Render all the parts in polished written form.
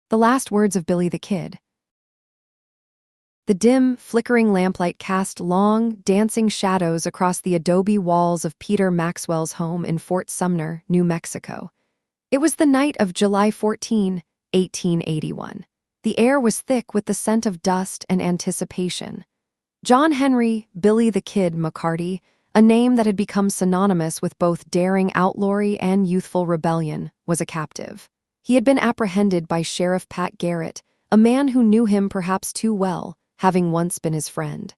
The last words of Billy the Kid. The dim, flickering lamplight cast long, dancing shadows across the adobe walls of Peter Maxwell's home in Fort Sumner, New Mexico. It was the night of July 14, 1881. The air was thick with the scent of dust and anticipation. John Henry "Billy the Kid" McCarty, a name that had become synonymous with both daring outlawry and youthful rebellion, was a captive. He had been apprehended by Sheriff Pat Garrett, a man who knew him perhaps too well, having once been his friend.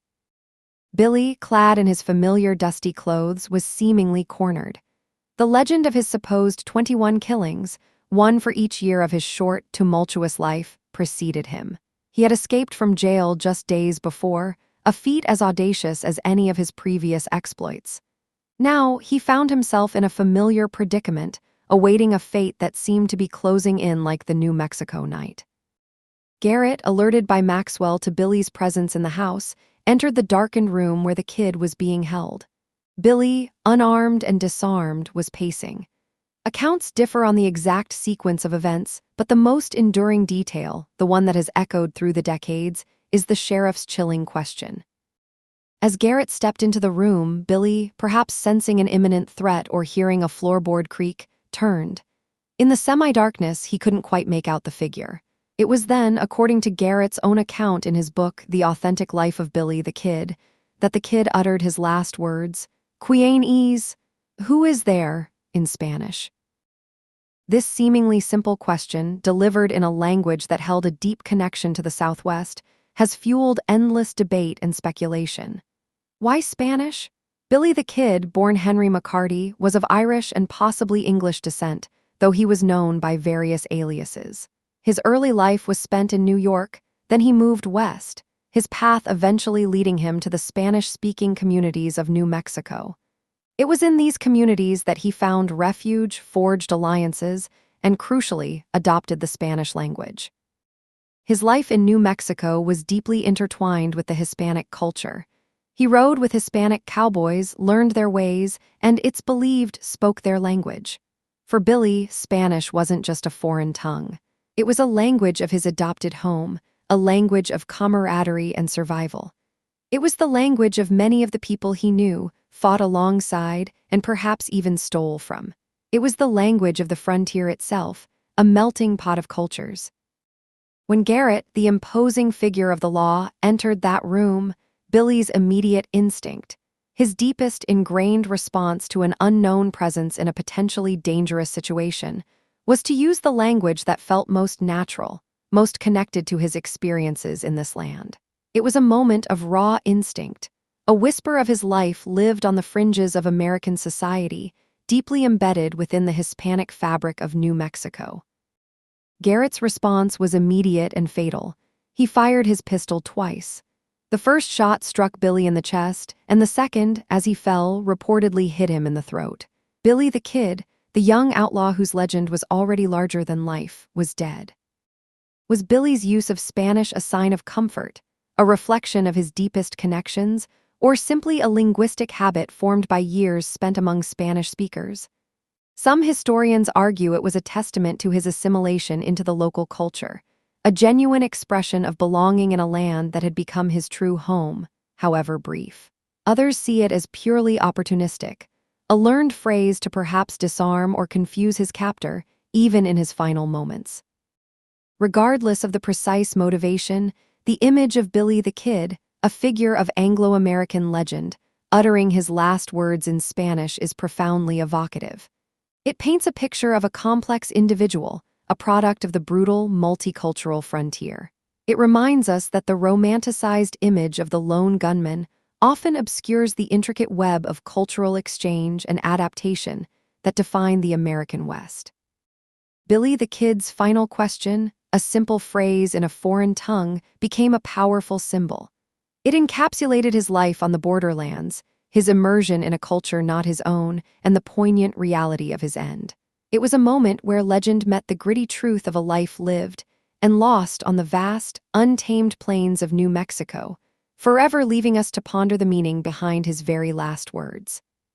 Billy, clad in his familiar dusty clothes, was seemingly cornered. The legend of his supposed 21 killings, one for each year of his short, tumultuous life, preceded him. He had escaped from jail just days before, a feat as audacious as any of his previous exploits. Now, he found himself in a familiar predicament, awaiting a fate that seemed to be closing in like the New Mexico night. Garrett, alerted by Maxwell to Billy's presence in the house, entered the darkened room where the kid was being held. Billy, unarmed and disarmed, was pacing. Accounts differ on the exact sequence of events, but the most enduring detail, the one that has echoed through the decades, is the sheriff's chilling question. As Garrett stepped into the room, Billy, perhaps sensing an imminent threat or hearing a floorboard creak, turned. In the semi-darkness, he couldn't quite make out the figure. It was then, according to Garrett's own account in his book, The Authentic Life of Billy the Kid, that the kid uttered his last words, "Quien es? Who is there?" in Spanish. This seemingly simple question, delivered in a language that held a deep connection to the Southwest, has fueled endless debate and speculation. Why Spanish? Billy the Kid, born Henry McCarty, was of Irish and possibly English descent, though he was known by various aliases. His early life was spent in New York, then he moved west, his path eventually leading him to the Spanish-speaking communities of New Mexico. It was in these communities that he found refuge, forged alliances, and crucially, adopted the Spanish language. His life in New Mexico was deeply intertwined with the Hispanic culture. He rode with Hispanic cowboys, learned their ways, and, it's believed, spoke their language. For Billy, Spanish wasn't just a foreign tongue. It was a language of his adopted home, a language of camaraderie and survival. It was the language of many of the people he knew, fought alongside, and perhaps even stole from. It was the language of the frontier itself, a melting pot of cultures. When Garrett, the imposing figure of the law, entered that room, Billy's immediate instinct, his deepest ingrained response to an unknown presence in a potentially dangerous situation, was to use the language that felt most natural, most connected to his experiences in this land. It was a moment of raw instinct, a whisper of his life lived on the fringes of American society, deeply embedded within the Hispanic fabric of New Mexico. Garrett's response was immediate and fatal. He fired his pistol twice. The first shot struck Billy in the chest, and the second, as he fell, reportedly hit him in the throat. Billy the Kid, the young outlaw whose legend was already larger than life, was dead. Was Billy's use of Spanish a sign of comfort, a reflection of his deepest connections, or simply a linguistic habit formed by years spent among Spanish speakers? Some historians argue it was a testament to his assimilation into the local culture, a genuine expression of belonging in a land that had become his true home, however brief. Others see it as purely opportunistic, a learned phrase to perhaps disarm or confuse his captor, even in his final moments. Regardless of the precise motivation, the image of Billy the Kid, a figure of Anglo-American legend, uttering his last words in Spanish is profoundly evocative. It paints a picture of a complex individual, a product of the brutal, multicultural frontier. It reminds us that the romanticized image of the lone gunman often obscures the intricate web of cultural exchange and adaptation that define the American West. Billy the Kid's final question, a simple phrase in a foreign tongue, became a powerful symbol. It encapsulated his life on the borderlands, his immersion in a culture not his own, and the poignant reality of his end. It was a moment where legend met the gritty truth of a life lived and lost on the vast, untamed plains of New Mexico, forever leaving us to ponder the meaning behind his very last words.